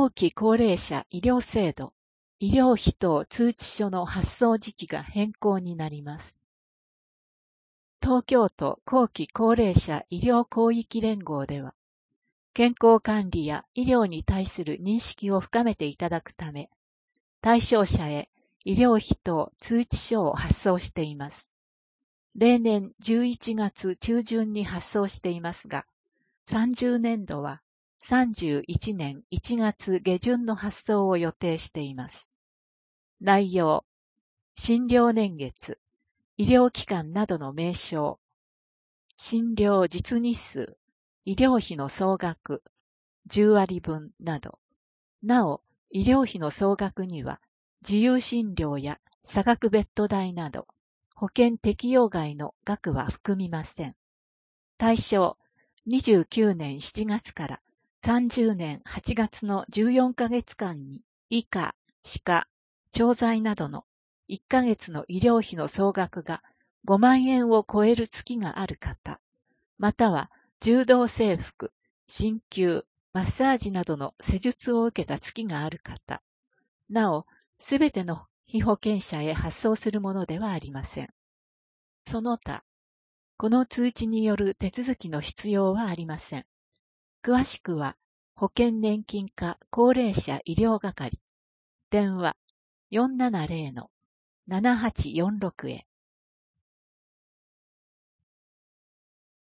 後期高齢者医療制度、医療費等通知書の発送時期が変更になります。東京都後期高齢者医療広域連合では、健康管理や医療に対する認識を深めていただくため、対象者へ医療費等通知書を発送しています。例年11月中旬に発送していますが、30年度は31年1月下旬の発送を予定しています。内容、診療年月、医療機関などの名称、診療実日数、医療費の総額、10割分など。なお、医療費の総額には、自由診療や差額ベッド代など、保険適用外の額は含みません。対象、29年7月から30年8月の14ヶ月間に、以下、歯科、調剤などの1ヶ月の医療費の総額が5万円を超える月がある方、または柔道整復、鍼灸、マッサージなどの施術を受けた月がある方、なお、すべての被保険者へ発送するものではありません。その他、この通知による手続きの必要はありません。詳しくは、保険年金課高齢者医療係、電話470-7846へ。